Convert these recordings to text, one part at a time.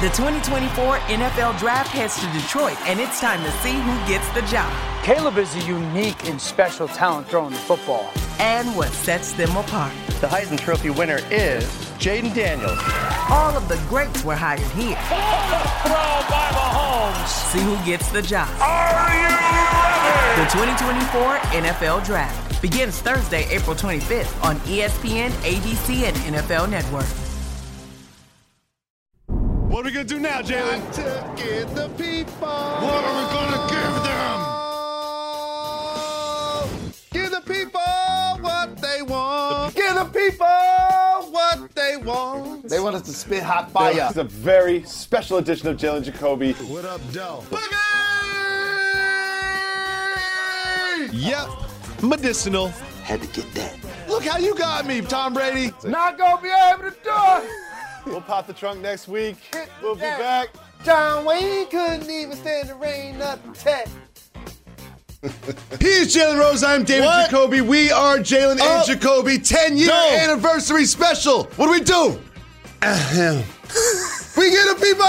The 2024 NFL Draft heads to Detroit, and it's time to see who gets the job. Caleb is a unique and special talent throwing the football. And what sets them apart. The Heisman Trophy winner is Jaden Daniels. All of the greats were hired here. Throw by Mahomes. See who gets the job. Are you ready? The 2024 NFL Draft begins Thursday, April 25th on ESPN, ABC, and NFL Network. What are we going to do now, Jalen? To give the people. What are we going to give them? Give the people what they want. Give the people what they want. They want us to spit hot fire. It's a very special edition of Jalen Jacoby. What up, Doe? Yep, medicinal. Had to get that. Look how you got me, Tom Brady. Not gonna be able to do it. We'll pop the trunk next week. We'll be back. John Wayne couldn't even stand the rain, nothing tech. He's Jalen Rose. I'm David Jacoby. We are Jalen and Jacoby 10-year anniversary special. What do we do? We get the people.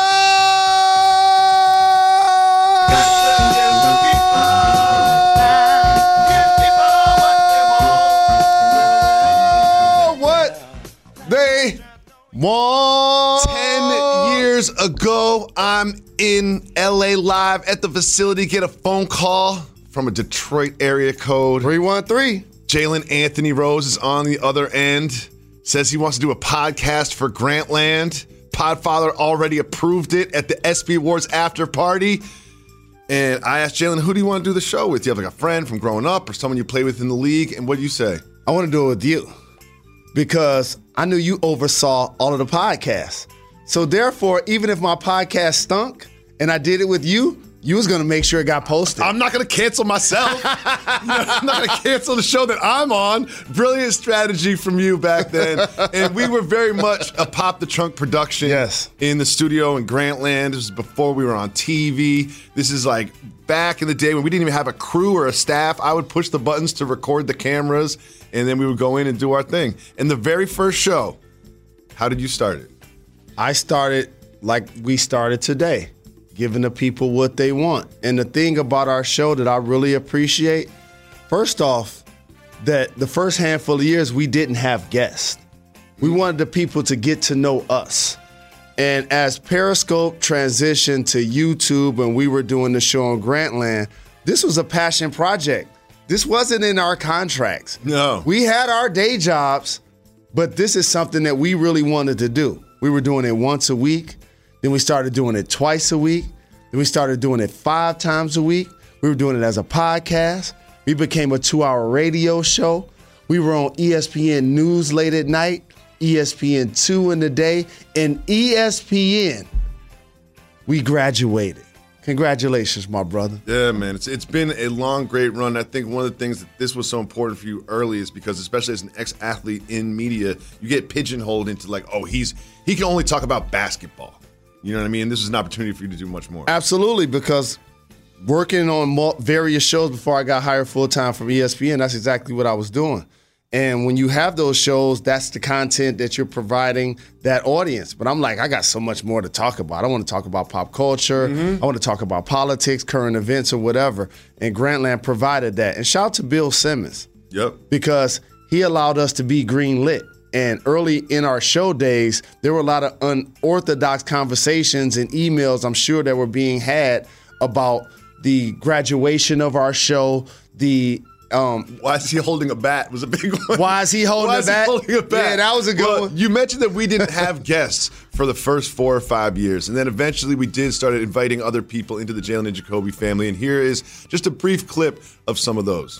What they want. 10 years ago, I'm in LA live at the facility. Get a phone call from a Detroit area code 313. Jalen Anthony Rose is on the other end. Says he wants to do a podcast for Grantland. Podfather already approved it at the ESPY Awards after party. And I asked Jalen, who do you want to do the show with? Do you have like a friend from growing up or someone you play with in the league? And what do you say? I want to do it with you because I knew you oversaw all of the podcasts. So therefore, even if my podcast stunk and I did it with you, you was going to make sure it got posted. I'm not going to cancel myself. I'm not going to cancel the show that I'm on. Brilliant strategy from you back then. And we were very much a Pop the Trunk production in the studio in Grantland. This was before we were on TV. This is like back in the day when we didn't even have a crew or a staff. I would push the buttons to record the cameras, and then we would go in and do our thing. And the very first show, how did you start it? I started like we started today, giving the people what they want. And the thing about our show that I really appreciate, first off, that the first handful of years we didn't have guests. We wanted the people to get to know us. And as Periscope transitioned to YouTube and we were doing the show on Grantland, this was a passion project. This wasn't in our contracts. No. We had our day jobs, but this is something that we really wanted to do. We were doing it once a week. Then we started doing it twice a week. Then we started doing it 5 times a week. We were doing it as a podcast. We became a 2-hour radio show. We were on ESPN News late at night, ESPN 2 in the day, and ESPN. We graduated. Congratulations, my brother. Yeah, man. It's been a long, great run. I think one of the things that this was so important for you early is because, especially as an ex-athlete in media, you get pigeonholed into like, oh, he can only talk about basketball. You know what I mean? This is an opportunity for you to do much more. Absolutely, because working on various shows before I got hired full-time from ESPN, that's exactly what I was doing. And when you have those shows, that's the content that you're providing that audience. But I'm like, I got so much more to talk about. I want to talk about pop culture. I want to talk about politics, current events, or whatever. And Grantland provided that. And shout out to Bill Simmons. Yep. Because he allowed us to be green lit. And early in our show days, there were a lot of unorthodox conversations and emails, I'm sure, that were being had about the graduation of our show, the why is he holding a bat was a big one. Why is he holding a bat? Yeah, that was a good one. You mentioned that we didn't have guests for the first 4 or 5 years. And then eventually we did started inviting other people into the Jalen and Jacoby family. And here is just a brief clip of some of those.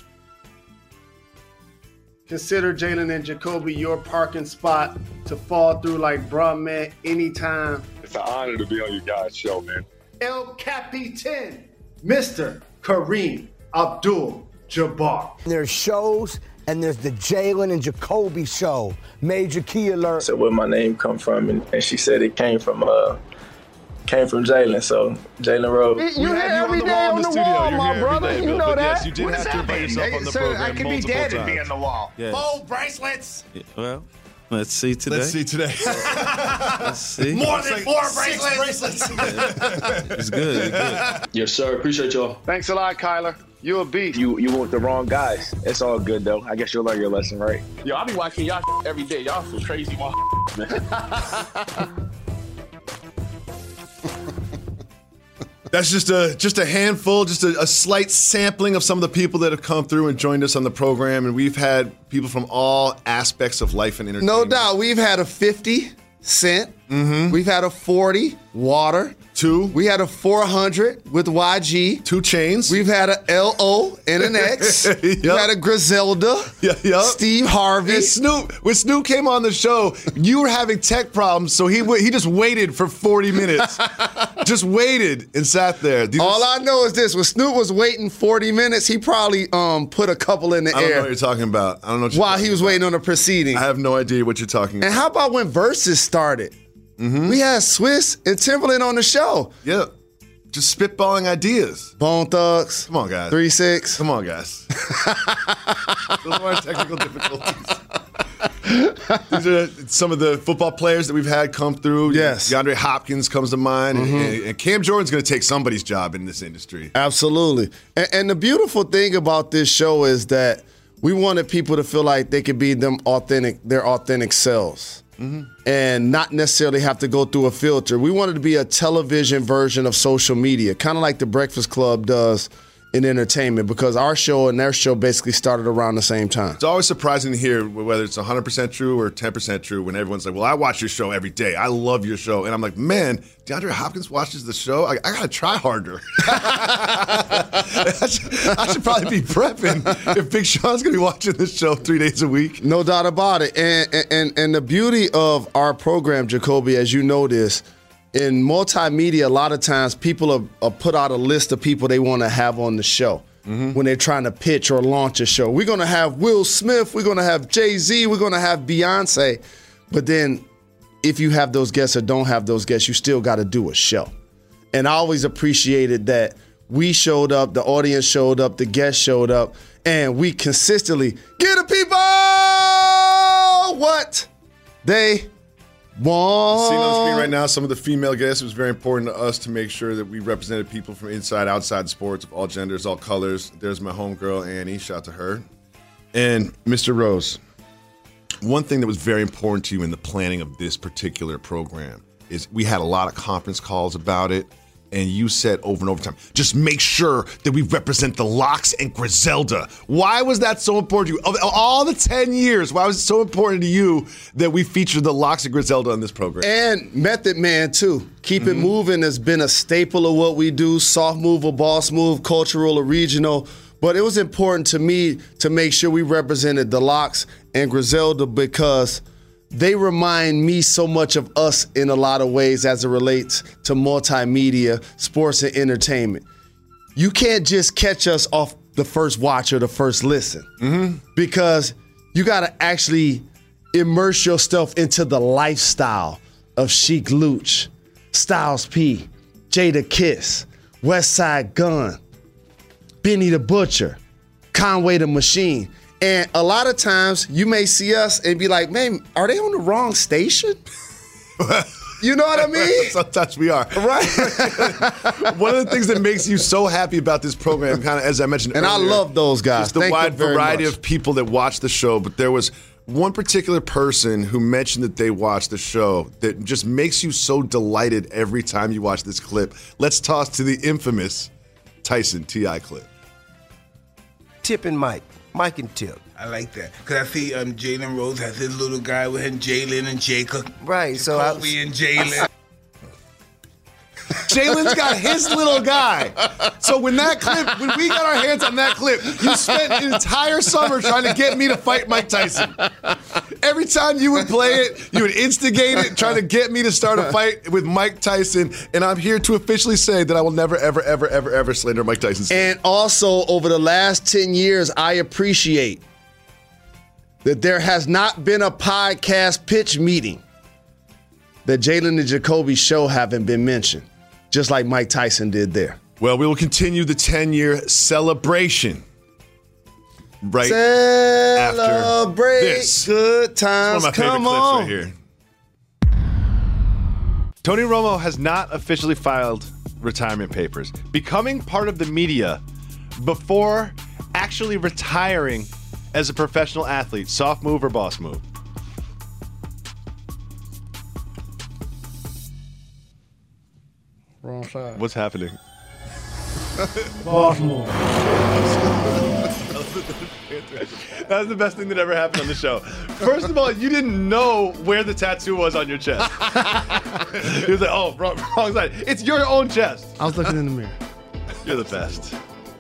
Consider Jalen and Jacoby your parking spot to fall through like, bruh, man, anytime. It's an honor to be on your guys' show, man. El Capitan, Mr. Kareem Abdul-Jabbar. There's shows, and there's the Jalen and Jacoby show. Major key alert. So where my name come from, and she said it came from Jalen, so Jalen Rose. You had every day on the wall, my brother. You know that. Yes, you did have to invite yourself on the program I could be multiple dead and times. be on the wall. Yes. Bold bracelets. Well, Let's see today. Let's see today. Let's see. More than 4 bracelets. It's good. Yes, sir. Appreciate y'all. Thanks a lot, Kyler. You a beast. You with the wrong guys. It's all good, though. I guess you'll learn your lesson, right? Yo, I be watching y'all every day. Y'all some crazy man. That's just a handful, just a slight sampling of some of the people that have come through and joined us on the program. And we've had people from all aspects of life and entertainment. No doubt. We've had a 50 Cent. Mm-hmm. We've had a 40 Water. 2. We had a 400 with YG. 2 Chainz. We've had a LO and an X. Yep. We had a Griselda. Yep. Steve Harvey. And Snoop. When Snoop came on the show, you were having tech problems, so he just waited for 40 minutes. Just waited and sat there. All I know is this: when Snoop was waiting 40 minutes, he probably put a couple in the air. I don't know what you're talking about. I don't know. While he was waiting on the proceeding. I have no idea what you're talking about. And how about when Versus started? Mm-hmm. We had Swiss and Timberland on the show. Yeah. Just spitballing ideas. Bone Thugs. Come on, guys. 3-6. Come on, guys. Those are technical difficulties. These are some of the football players that we've had come through. Yes. DeAndre Hopkins comes to mind. Mm-hmm. And Cam Jordan's going to take somebody's job in this industry. Absolutely. And the beautiful thing about this show is that we wanted people to feel like they could be their authentic selves. Mm-hmm. And not necessarily have to go through a filter. We wanted to be a television version of social media, kind of like the Breakfast Club does in entertainment, because our show and their show basically started around the same time. It's always surprising to hear whether it's 100% true or 10% true when everyone's like, well, I watch your show every day. I love your show. And I'm like, man, DeAndre Hopkins watches the show? I got to try harder. I should probably be prepping if Big Sean's going to be watching this show 3 days a week. No doubt about it. And the beauty of our program, Jacoby, as you know this, in multimedia, a lot of times people are put out a list of people they want to have on the show when they're trying to pitch or launch a show. We're going to have Will Smith. We're going to have Jay-Z. We're going to have Beyonce. But then if you have those guests or don't have those guests, you still got to do a show. And I always appreciated that we showed up, the audience showed up, the guests showed up, and we consistently give the people what they want. Seeing on the screen right now, some of the female guests, it was very important to us to make sure that we represented people from inside, outside sports, of all genders, all colors. There's my homegirl, Annie. Shout out to her. And Mr. Rose, one thing that was very important to you in the planning of this particular program is we had a lot of conference calls about it, and you said over and over time, just make sure that we represent the Lox and Griselda. Why was that so important to you? Of all the 10 years, why was it so important to you that we featured the Lox and Griselda on this program? And Method Man, too. Keep It Moving has been a staple of what we do, soft move or boss move, cultural or regional. But it was important to me to make sure we represented the Lox and Griselda because they remind me so much of us in a lot of ways as it relates to multimedia, sports, and entertainment. You can't just catch us off the first watch or the first listen because you got to actually immerse yourself into the lifestyle of Sheek Louch, Styles P, Jada Kiss, Westside Gunn, Benny the Butcher, Conway the Machine. And a lot of times you may see us and be like, man, are they on the wrong station? You know what I mean? Sometimes we are. Right. One of the things that makes you so happy about this program, kind of as I mentioned earlier. And I love those guys. Just the wide variety of people that watch the show. But there was one particular person who mentioned that they watched the show that just makes you so delighted every time you watch this clip. Let's toss to the infamous Tyson T.I. clip. Tip and Mike and Tip. I like that because I see Jalen Rose has his little guy with him, Jalen and Jacob. Right, so Kobe and Jalen. Jalen's got his little guy. So when we got our hands on that clip, you spent an entire summer trying to get me to fight Mike Tyson. Every time you would play it, you would instigate it, trying to get me to start a fight with Mike Tyson. And I'm here to officially say that I will never, ever, ever, ever, ever slander Mike Tyson. And also, over the last 10 years, I appreciate that there has not been a podcast pitch meeting that Jalen and Jacoby's show haven't been mentioned, just like Mike Tyson did there. Well, we will continue the 10-year celebration right Celebrate after this. Good times. It's one of my favorite Come on. clips right here. Tony Romo has not officially filed retirement papers, becoming part of the media before actually retiring as a professional athlete. Soft move or boss move? Wrong side. What's happening? Boss move. That was the best thing that ever happened on the show. First of all, you didn't know where the tattoo was on your chest. He was like, oh, wrong side. It's your own chest. I was looking in the mirror. You're the best.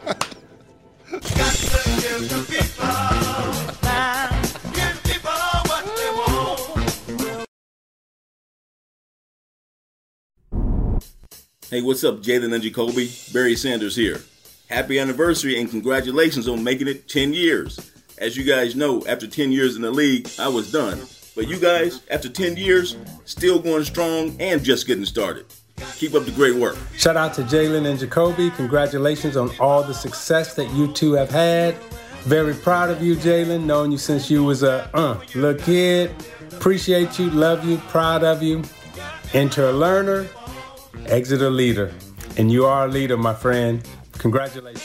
Hey, what's up, Jalen and Jacoby? Barry Sanders here. Happy anniversary and congratulations on making it 10 years. As you guys know, after 10 years in the league, I was done. But you guys, after 10 years, still going strong and just getting started. Keep up the great work. Shout out to Jalen and Jacoby. Congratulations on all the success that you two have had. Very proud of you, Jalen, knowing you since you was a little kid. Appreciate you, love you, proud of you. Enter a learner, exit a leader. And you are a leader, my friend. Congratulations.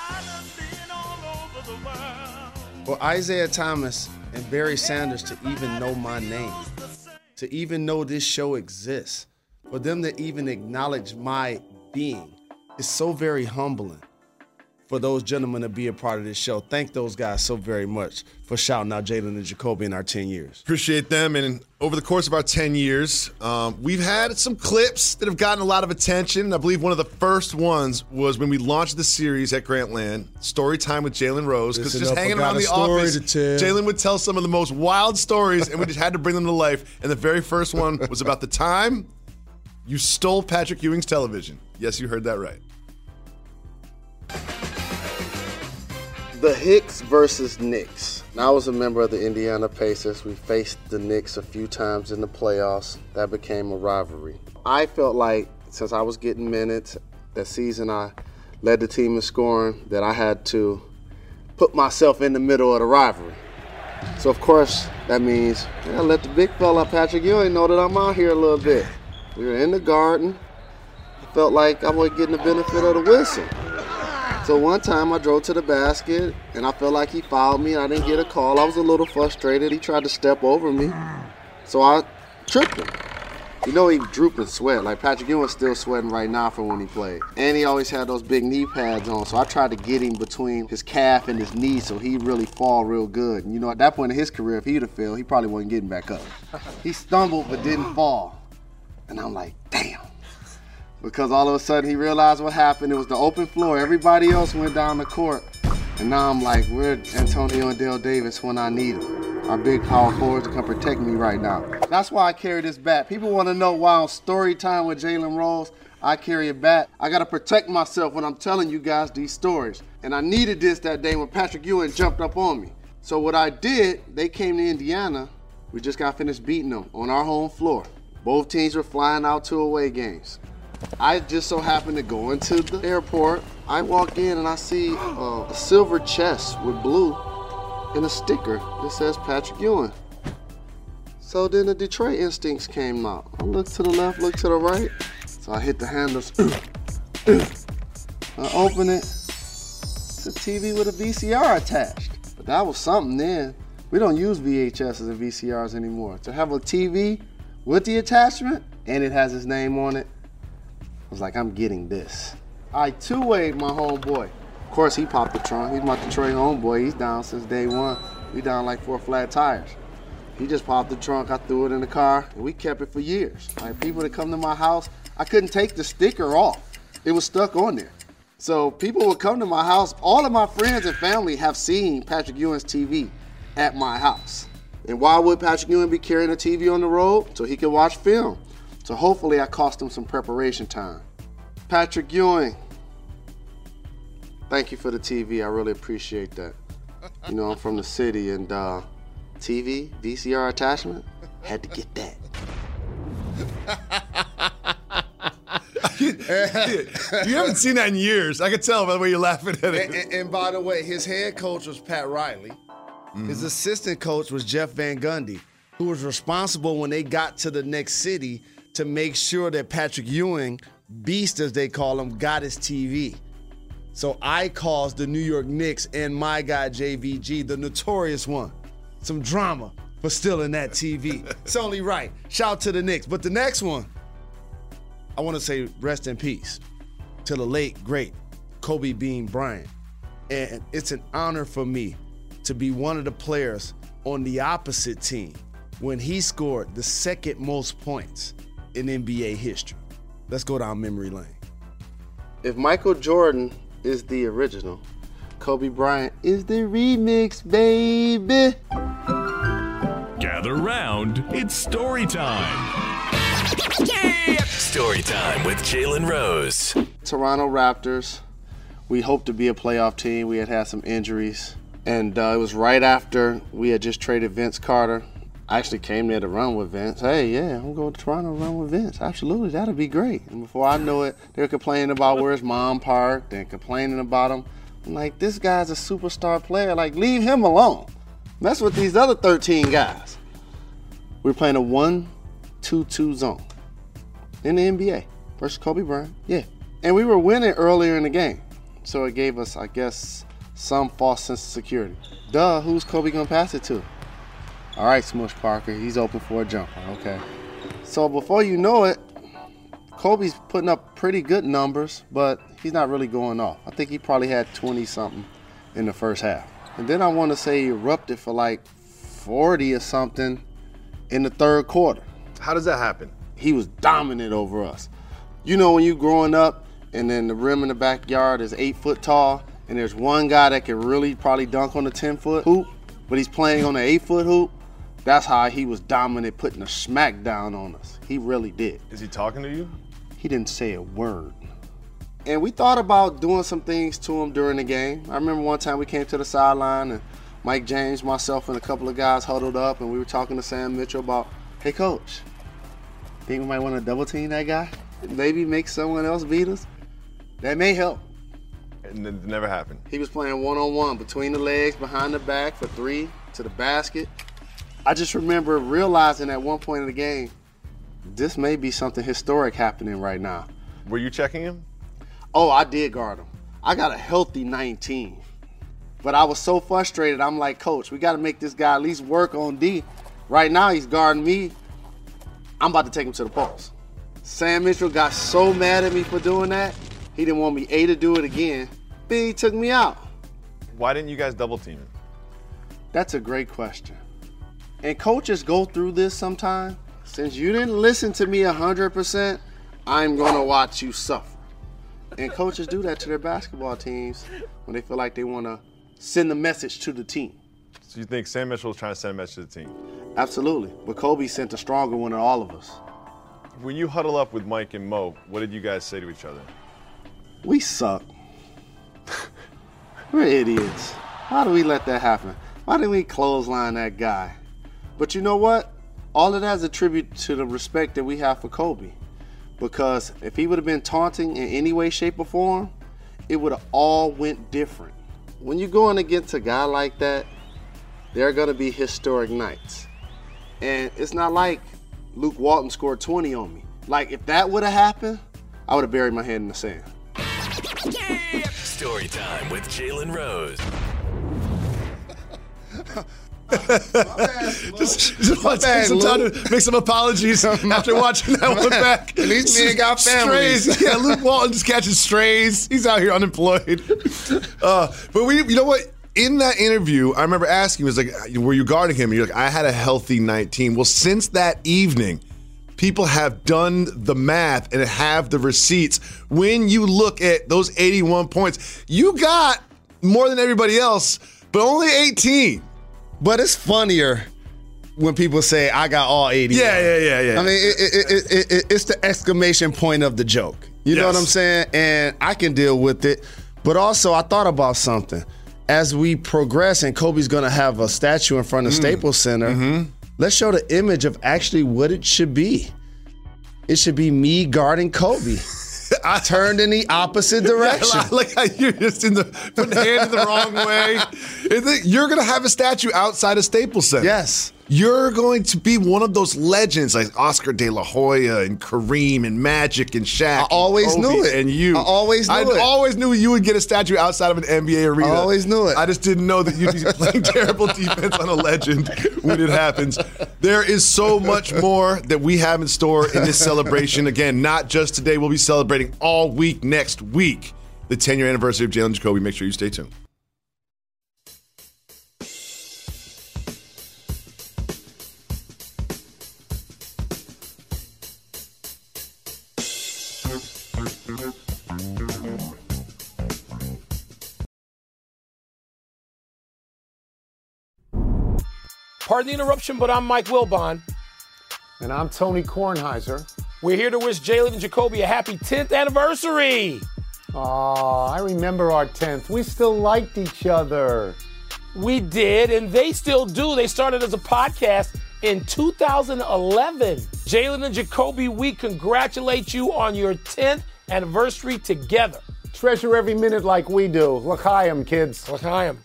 For Isaiah Thomas and Barry Sanders to even know my name, to even know this show exists, for them to even acknowledge my being is so very humbling. For those gentlemen to be a part of this show, thank those guys so very much for shouting out Jalen and Jacoby in our 10 years. Appreciate them. And over the course of our 10 years, we've had some clips that have gotten a lot of attention. I believe one of the first ones was when we launched the series at Grantland, Story Time with Jalen Rose, because just hanging around the office, Jalen would tell some of the most wild stories, and we just had to bring them to life. And the very first one was about the time you stole Patrick Ewing's television. Yes, you heard that right. The Hicks versus Knicks. Now, I was a member of the Indiana Pacers. We faced the Knicks a few times in the playoffs. That became a rivalry. I felt like since I was getting minutes, that season I led the team in scoring, that I had to put myself in the middle of the rivalry. So, of course, that means I let the big fella, Patrick Ewing, know that I'm out here a little bit. We were in the garden. I felt like I wasn't getting the benefit of the whistle. So one time I drove to the basket and I felt like he fouled me. I didn't get a call. I was a little frustrated. He tried to step over me. So I tripped him. You know he drooped and sweat. Like Patrick Ewing's still sweating right now from when he played. And he always had those big knee pads on. So I tried to get him between his calf and his knee so he'd really fall real good. And you know, at that point in his career, if he'd have failed, he probably wasn't getting back up. He stumbled but didn't fall. And I'm like, damn. Because all of a sudden he realized what happened. It was the open floor. Everybody else went down the court. And now I'm like, where's Antonio and Dale Davis when I need them? Our big power forwards to come protect me right now. That's why I carry this bat. People want to know why on Story Time with Jalen Rose, I carry a bat. I got to protect myself when I'm telling you guys these stories. And I needed this that day when Patrick Ewing jumped up on me. So what I did, they came to Indiana. We just got finished beating them on our home floor. Both teams were flying out to away games. I just so happened to go into the airport. I walk in and I see a silver chest with blue and a sticker that says Patrick Ewing. So then the Detroit instincts came out. I looked to the left, looked to the right. So I hit the handles. I open it. It's a TV with a VCR attached. But that was something then. We don't use VHSs and VCRs anymore. To have a TV with the attachment and it has his name on it, I was like, I'm getting this. I two-wayed my homeboy. Of course, he popped the trunk. He's my Detroit homeboy. He's down since day one. We down like 4 flat tires. He just popped the trunk. I threw it in the car, and we kept it for years. Like people that come to my house, I couldn't take the sticker off. It was stuck on there. So people would come to my house. All of my friends and family have seen Patrick Ewing's TV at my house. And why would Patrick Ewing be carrying a TV on the road? So he could watch film. So hopefully I cost him some preparation time. Patrick Ewing, thank you for the TV. I really appreciate that. You know, I'm from the city and TV, VCR attachment, had to get that. You haven't seen that in years. I could tell by the way you're laughing at it. And by the way, his head coach was Pat Riley. His assistant coach was Jeff Van Gundy, who was responsible when they got to the next city to make sure that Patrick Ewing, Beast as they call him, got his TV. So I caused the New York Knicks and my guy JVG, the notorious one, some drama for stealing that TV. It's only right. Shout out to the Knicks. But the next one, I want to say rest in peace to the late, great Kobe Bean Bryant. And it's an honor for me to be one of the players on the opposite team when he scored the second most points in NBA history. Let's go down memory lane. If Michael Jordan is the original, Kobe Bryant is the remix, baby. Gather round, it's story time. Story time with Jalen Rose. Toronto Raptors, we hoped to be a playoff team. We had some injuries. And it was right after we had just traded Vince Carter. I actually came there to run with Vince. Hey, yeah, I'm going to Toronto to run with Vince. Absolutely, that'll be great. And before I knew it, they were complaining about where his mom parked and complaining about him. I'm like, this guy's a superstar player. Like, leave him alone. Mess with these other 13 guys. We were playing a 1-2-2 zone in the NBA versus Kobe Bryant. Yeah. And we were winning earlier in the game. So it gave us, I guess, some false sense of security. Duh, who's Kobe gonna pass it to? All right, Smush Parker, he's open for a jumper, okay. So before you know it, Kobe's putting up pretty good numbers, but he's not really going off. I think he probably had 20-something in the first half. And then I want to say he erupted for like 40 or something in the third quarter. How does that happen? He was dominant over us. You know when you growing up and then the rim in the backyard is 8 foot tall, and there's one guy that can really probably dunk on the 10-foot hoop, but he's playing on the 8-foot hoop. That's how he was dominant, putting a smack down on us. He really did. Is he talking to you? He didn't say a word. And we thought about doing some things to him during the game. I remember one time we came to the sideline and Mike James, myself, and a couple of guys huddled up, and we were talking to Sam Mitchell about, hey, coach, think we might want to double team that guy? Maybe make someone else beat us? That may help. And it never happened. He was playing one-on-one between the legs, behind the back for 3 to the basket. I just remember realizing at one point in the game, this may be something historic happening right now. Were you checking him? Oh, I did guard him. I got a healthy 19. But I was so frustrated, I'm like, coach, we got to make this guy at least work on D. Right now, he's guarding me. I'm about to take him to the post. Sam Mitchell got so mad at me for doing that, he didn't want me to do it again. Then he took me out. Why didn't you guys double team him? That's a great question. And coaches go through this sometimes. Since you didn't listen to me 100%, I'm going to watch you suffer. And coaches do that to their basketball teams when they feel like they want to send a message to the team. So you think Sam Mitchell was trying to send a message to the team? Absolutely. But Kobe sent a stronger one to all of us. When you huddle up with Mike and Mo, what did you guys say to each other? We suck. We're idiots. How do we let that happen? Why didn't we clothesline that guy? But you know what? All of that is a tribute to the respect that we have for Kobe. Because if he would have been taunting in any way, shape, or form, it would have all went different. When you're going against a guy like that, there are going to be historic nights. And it's not like Luke Walton scored 20 on me. Like, if that would have happened, I would have buried my head in the sand. Story time with Jalen Rose. just want to take some time to make some apologies after watching that one back. At least me and got families. Strays. Yeah, Luke Walton just catches strays. He's out here unemployed. But you know what? In that interview, I remember asking, he was like, were you guarding him? And you're like, I had a healthy 19. Well, since that evening, people have done the math and have the receipts. When you look at those 81 points, you got more than everybody else, but only 18. But it's funnier when people say, I got all 80. Yeah. I mean, it's the exclamation point of the joke. You know what I'm saying? And I can deal with it. But also, I thought about something. As we progress, and Kobe's going to have a statue in front of Staples Center, let's show the image of actually what it should be. It should be me guarding Kobe. turned in the opposite direction. Yeah, like how you're just putting the hand in the wrong way. You're going to have a statue outside of Staples Center. Yes. You're going to be one of those legends like Oscar De La Hoya and Kareem and Magic and Shaq. I always knew it. And you. I always knew you would get a statue outside of an NBA arena. I always knew it. I just didn't know that you'd be playing terrible defense on a legend when it happens. There is so much more that we have in store in this celebration. Again, not just today. We'll be celebrating all week next week, the 10-year anniversary of Jalen Jacoby. Make sure you stay tuned. Pardon the interruption, but I'm Mike Wilbon. And I'm Tony Kornheiser. We're here to wish Jalen and Jacoby a happy 10th anniversary. Oh, I remember our 10th. We still liked each other. We did, and they still do. They started as a podcast in 2011. Jalen and Jacoby, we congratulate you on your 10th anniversary together. Treasure every minute like we do. L'chaim, kids. L'chaim.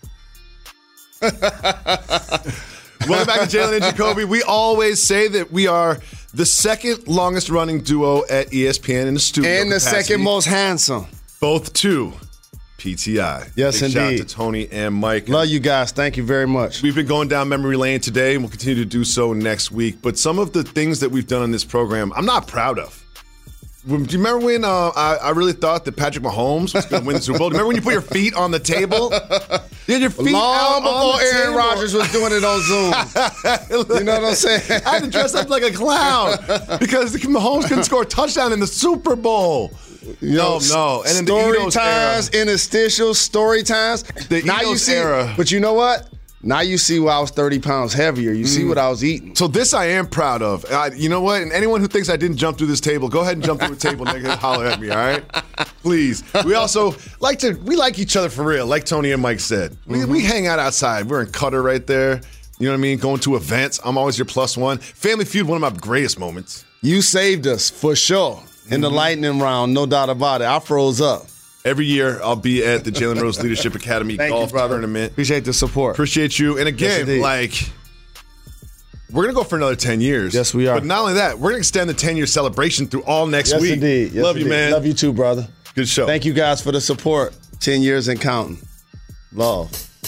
Welcome back to Jalen and Jacoby. We always say that we are the second longest running duo at ESPN in the studio. And the second most handsome. Both two PTI. Yes, Big indeed. Shout out to Tony and Mike. Love you guys. Thank you very much. We've been going down memory lane today, and we'll continue to do so next week. But some of the things that we've done on this program, I'm not proud of. Do you remember when I really thought that Patrick Mahomes was going to win the Super Bowl? Do you remember when you put your feet on the table? You had your feet long before Aaron table. Rodgers was doing it on Zoom. You know what I'm saying? I had to dress up like a clown because Mahomes couldn't score a touchdown in the Super Bowl. No. And in story the Enos times, interstitial story times. The Enos era. But you know what? Now you see why I was 30 pounds heavier. You see what I was eating. So this I am proud of. You know what? And anyone who thinks I didn't jump through this table, go ahead and jump through the table, nigga. Holler at me, all right? Please. We also like each other for real, like Tony and Mike said. We hang out outside. We're in Qatar right there. You know what I mean? Going to events. I'm always your plus one. Family Feud, one of my greatest moments. You saved us, for sure. In the lightning round, no doubt about it. I froze up. Every year, I'll be at the Jalen Rose Leadership Academy golf tournament. Appreciate the support. Appreciate you. And again, we're going to go for another 10 years. Yes, we are. But not only that, we're going to extend the 10-year celebration through all next week. Indeed. Yes, Love you, man. Love you too, brother. Good show. Thank you guys for the support. 10 years and counting. Love.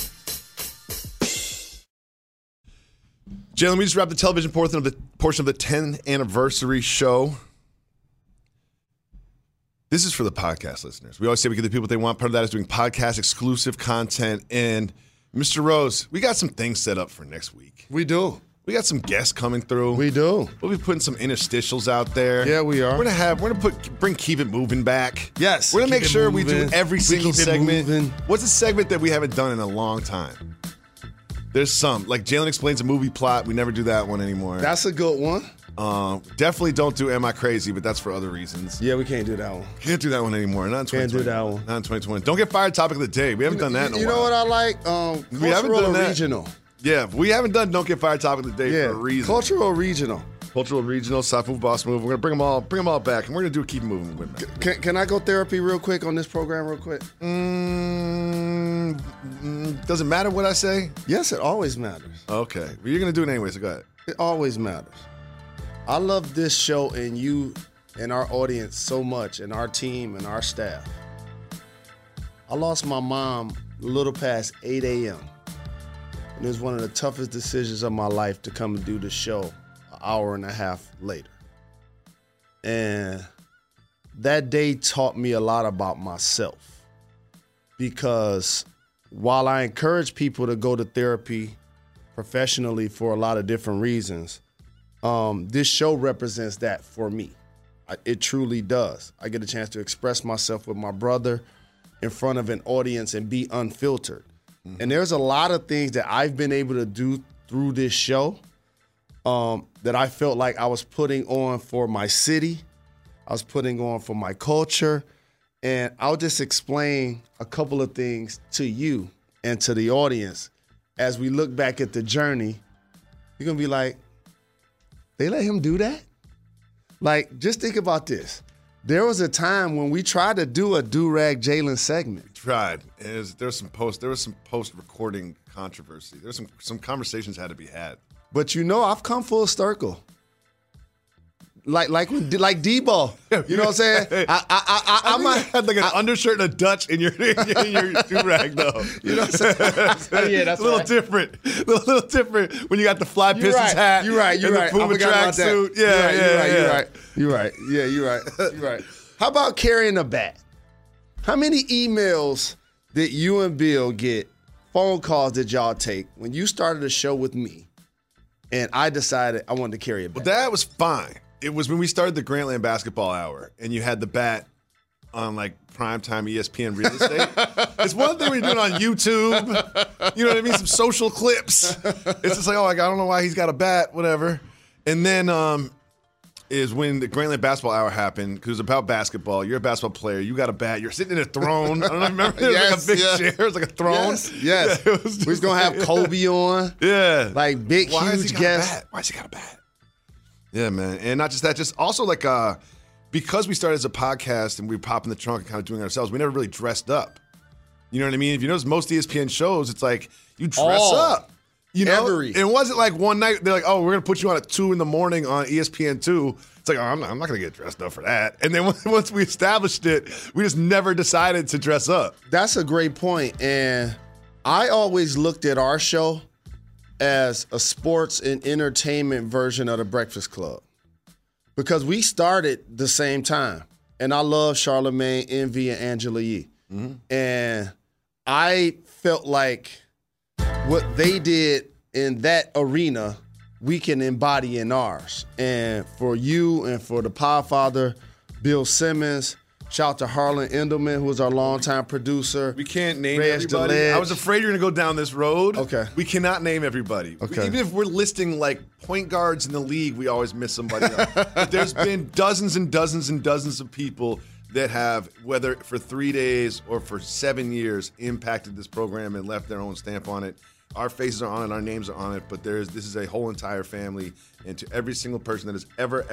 Jalen, we just wrapped the television portion of the 10th anniversary show. This is for the podcast listeners. We always say we give the people what they want. Part of that is doing podcast exclusive content. And Mr. Rose, we got some things set up for next week. We do. We got some guests coming through. We do. We'll be putting some interstitials out there. Yeah, we are. We're gonna bring Keep It Moving back. Yes. We're gonna make sure we do every single keep it segment. moving. What's a segment that we haven't done in a long time? There's some. Like Jalen explains a movie plot. We never do that one anymore. That's a good one. Definitely don't do Am I Crazy, but that's for other reasons. Yeah, we can't do that one. Can't do that one anymore. Not in 2020. Can't do that one. Not in 2020. Don't get fired topic of the day. We haven't done that in a while. You know what I like? We haven't Cultural done or that. regional. Yeah, we haven't done Don't Get Fired topic of the day for a reason. Cultural or regional. Cultural, regional, soft move, boss move. We're gonna bring them all back, and we're gonna do a Keep It Moving with me. Can I go therapy real quick on this program real quick? Does it matter what I say? Yes, it always matters. Okay, well, you're gonna do it anyway, so go ahead. It always matters. I love this show and you and our audience so much, and our team and our staff. I lost my mom a little past 8 a.m. And it was one of the toughest decisions of my life to come and do the show an hour and a half later. And that day taught me a lot about myself. Because while I encourage people to go to therapy professionally for a lot of different reasons, this show represents that for me. It truly does. I get a chance to express myself with my brother in front of an audience and be unfiltered. Mm-hmm. And there's a lot of things that I've been able to do through this show that I felt like I was putting on for my city. I was putting on for my culture. And I'll just explain a couple of things to you and to the audience. As we look back at the journey, you're going to be like, they let him do that? Like, just think about this. there was a time when we tried to do a do-rag Jalen segment. Tried. There was some post-recording controversy. There's some conversations had to be had. But I've come full circle. Like Debo. You know what I'm saying? I might have like an undershirt and a Dutch in your do-rag though. You know what I'm saying? Yeah, that's a little different. A little different when you got the Fly Pistons hat. You're right. And the Puma tracksuit. You're right. Yeah, you're right. How about carrying a bat? How many emails did you and Bill get? Phone calls did y'all take when you started a show with me and I decided I wanted to carry a bat? Well, that was fine. It was when we started the Grantland Basketball Hour and you had the bat on like primetime ESPN real estate. It's one thing when you're doing it on YouTube. You know what I mean? Some social clips. It's just like, I don't know why he's got a bat, whatever. And then is when the Grantland Basketball Hour happened because it was about basketball. You're a basketball player. You got a bat. You're sitting in a throne. I don't know, remember? There was like a big chair. It was like a throne. Yes. Yeah, we was going to have Kobe on. Yeah. Like big, huge guest. Why has he got a bat? Yeah, man. And not just that, just also like because we started as a podcast and we pop in the trunk and kind of doing it ourselves, we never really dressed up. You know what I mean? If you notice most ESPN shows, it's like you dress up. You know? It wasn't like one night they're like, we're going to put you on at 2 a.m. on ESPN 2. It's like, I'm not going to get dressed up for that. And then once we established it, we just never decided to dress up. That's a great point. And I always looked at our show as a sports and entertainment version of the Breakfast Club because we started the same time. And I love Charlamagne, Envy, and Angela Yee. Mm-hmm. And I felt like what they did in that arena, we can embody in ours. And for you and for the Podfather, Bill Simmons, shout out to Harlan Endelman, who was our longtime producer. We can't name Reg everybody. DeLedge. I was afraid you're going to go down this road. Okay. We cannot name everybody. Okay. Even if we're listing like point guards in the league, we always miss somebody else. But there's been dozens and dozens and dozens of people that have, whether for 3 days or for 7 years, impacted this program and left their own stamp on it. Our faces are on it, our names are on it, but this is a whole entire family. And to every single person that has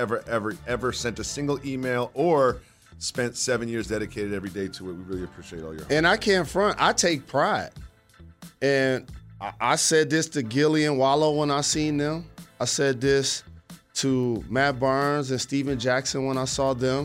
ever sent a single email or spent 7 years dedicated every day to it, we really appreciate all your help. And I can't front. I take pride. And I said this to Gilly and Wallow when I seen them. I said this to Matt Barnes and Steven Jackson when I saw them.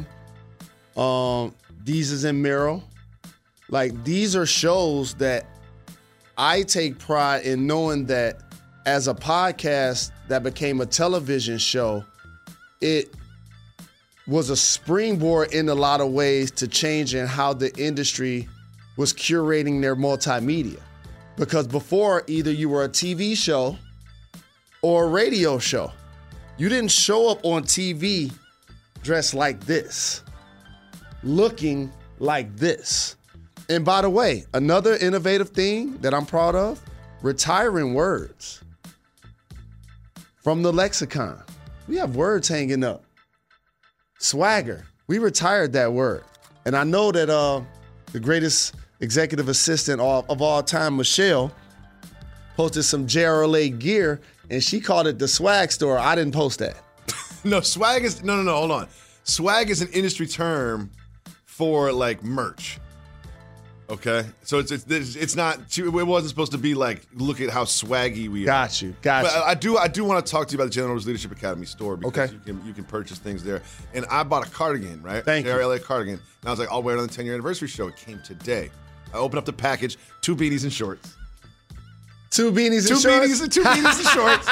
Deezus and Mero. Like, these are shows that I take pride in knowing that as a podcast that became a television show, it was a springboard in a lot of ways to changing how the industry was curating their multimedia. Because before, either you were a TV show or a radio show. You didn't show up on TV dressed like this, looking like this. And by the way, another innovative thing that I'm proud of, retiring words from the lexicon. We have words hanging up. Swagger, we retired that word. And I know that the greatest executive assistant of all time, Michelle, posted some JRLA gear, and she called it the swag store. I didn't post that. No, swag is, no, hold on. Swag is an industry term for like merch. Okay, so it's not. It wasn't supposed to be like, look at how swaggy we are. Got you. But I do want to talk to you about the Jalen Rose Leadership Academy store because you can purchase things there. And I bought a cardigan, right? Thank you. JRLA cardigan. And I was like, I'll wear it on the 10-year anniversary show. It came today. I opened up the package, 2 beanies and shorts. 2 beanies and shorts? 2 beanies and shorts.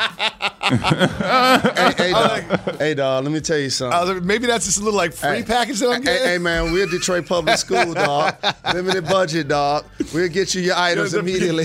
Hey, dog, let me tell you something. I was like, maybe that's just a little like free package that I'm getting. Hey, man, we're Detroit Public School, dog. Limited budget, dog. We'll get you your items immediately.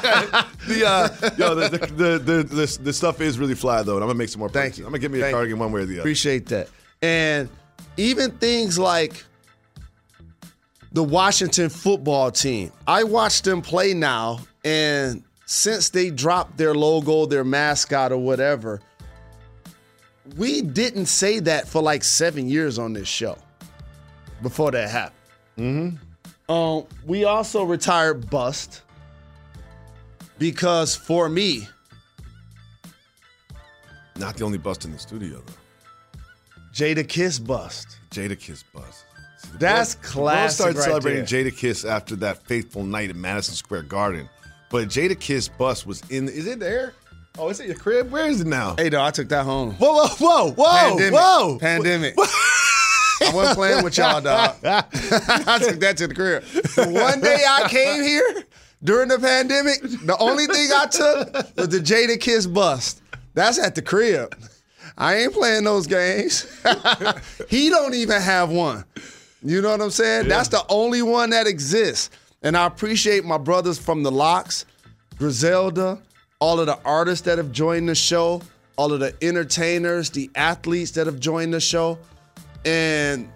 The stuff is really fly, though, and I'm going to make some more purchases. Thank you. I'm going to get me a cardigan one way or the other. Appreciate that. And even things like the Washington football team. I watch them play now, and since they dropped their logo, their mascot, or whatever, we didn't say that for like 7 years on this show before that happened. Mm-hmm. We also retired Bust because for me, not the only Bust in the studio, though. Jadakiss bust. Jadakiss bust. That's The world classic. started right celebrating there. Jadakiss after that fateful night at Madison Square Garden. But Jadakiss bust was in. Is it there? Oh, is it your crib? Where is it now? Hey, dog, I took that home. Whoa. Pandemic. I wasn't playing with y'all, dog. I took that to the crib. The one day I came here during the pandemic, the only thing I took was the Jadakiss bust. That's at the crib. I ain't playing those games. He don't even have one. You know what I'm saying? Yeah. That's the only one that exists. And I appreciate my brothers from the Locks, Griselda, all of the artists that have joined the show, all of the entertainers, the athletes that have joined the show. And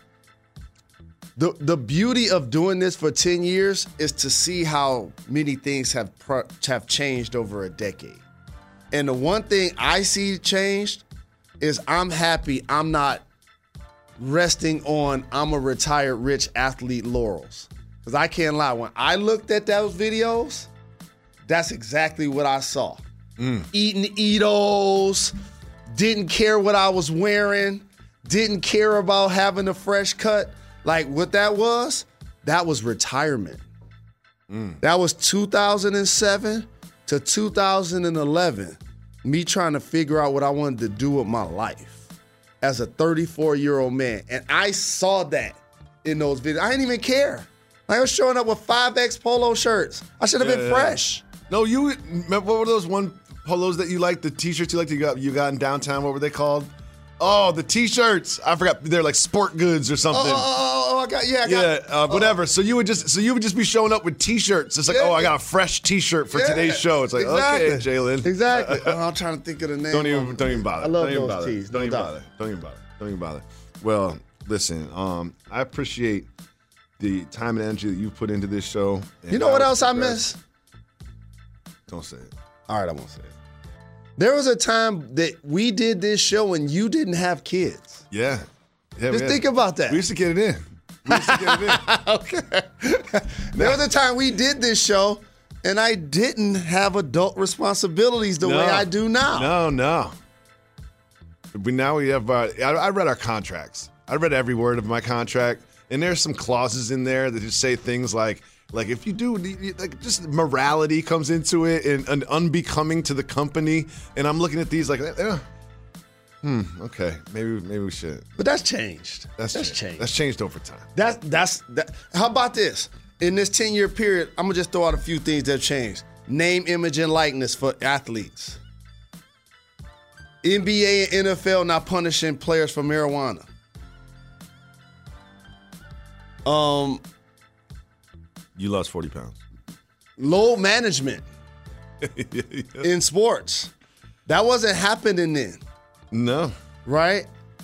the beauty of doing this for 10 years is to see how many things have changed over a decade. And the one thing I see changed is I'm happy I'm not resting on I'm a retired rich athlete laurels. Because I can't lie, when I looked at those videos, that's exactly what I saw. Eating Eatos, didn't care what I was wearing, didn't care about having a fresh cut. Like what that was retirement. That was 2007 to 2011, me trying to figure out what I wanted to do with my life as a 34-year-old man. And I saw that in those videos. I didn't even care. I was showing up with 5X polo shirts. I should have been fresh. No, you remember what were those one polos that you liked, the t-shirts you liked you got in downtown? What were they called? Oh, the t-shirts. I forgot. They're like sport goods or something. I got. Whatever. So you would just be showing up with t-shirts. It's like, I got a fresh t-shirt for today's show. It's like, okay, Jalen. Exactly. I'm trying to think of the name. Don't even bother. I love those tees. Don't even bother. Well, listen, I appreciate the time and energy that you put into this show. You know what else I miss? Don't say it. All right, I won't say it. There was a time that we did this show and you didn't have kids. Yeah. Just think about that. We used to get it in. Okay. There was a time we did this show and I didn't have adult responsibilities the way I do now. No. Now we have, I read our contracts. I read every word of my contract. And there's some clauses in there that just say things like if you do, like just morality comes into it and unbecoming to the company. And I'm looking at these like, okay, maybe we should. But that's changed. That's changed. That's changed over time. That's. How about this? In this 10-year period, I'm gonna just throw out a few things that have changed. Name, image, and likeness for athletes. NBA and NFL not punishing players for marijuana. You lost 40 pounds. Load management in sports. That wasn't happening then. No. Right?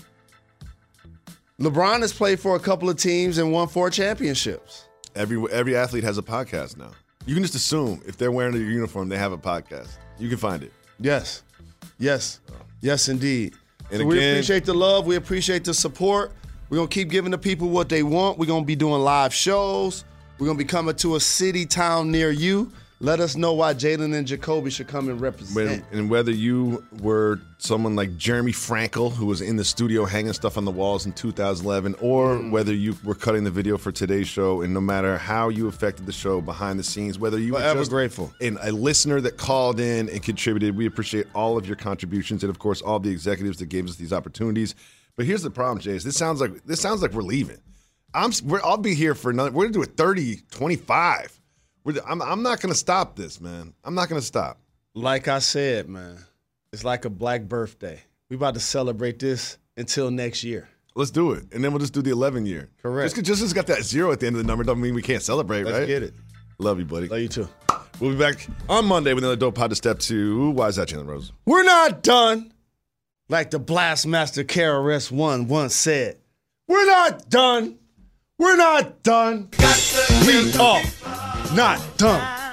LeBron has played for a couple of teams and won 4 championships. Every athlete has a podcast now. You can just assume if they're wearing a uniform, they have a podcast. You can find it. Yes. Yes, indeed. And so we appreciate the love. We appreciate the support. We're going to keep giving the people what they want. We're going to be doing live shows. We're going to be coming to a city, town near you. Let us know why Jalen and Jacoby should come and represent. And whether you were someone like Jeremy Frankel, who was in the studio hanging stuff on the walls in 2011, or whether you were cutting the video for today's show, and no matter how you affected the show behind the scenes, whether you were just grateful and a listener that called in and contributed, we appreciate all of your contributions, and of course all the executives that gave us these opportunities. But here's the problem, Jace. This sounds like we're leaving. I'll be here for another. We're gonna do it 30, 25. I'm not going to stop this, man. I'm not going to stop. Like I said, man, it's like a black birthday. We about to celebrate this until next year. Let's do it. And then we'll just do the 11 year. Correct. Just it's got that 0 at the end of the number doesn't mean we can't celebrate, right? Let's get it. Love you, buddy. Love you too. We'll be back on Monday with another dope pod to step to. Why is that, Jalen Rose? We're not done. Like the Blastmaster KRS-One once said, we're not done. We're not done. We are not done.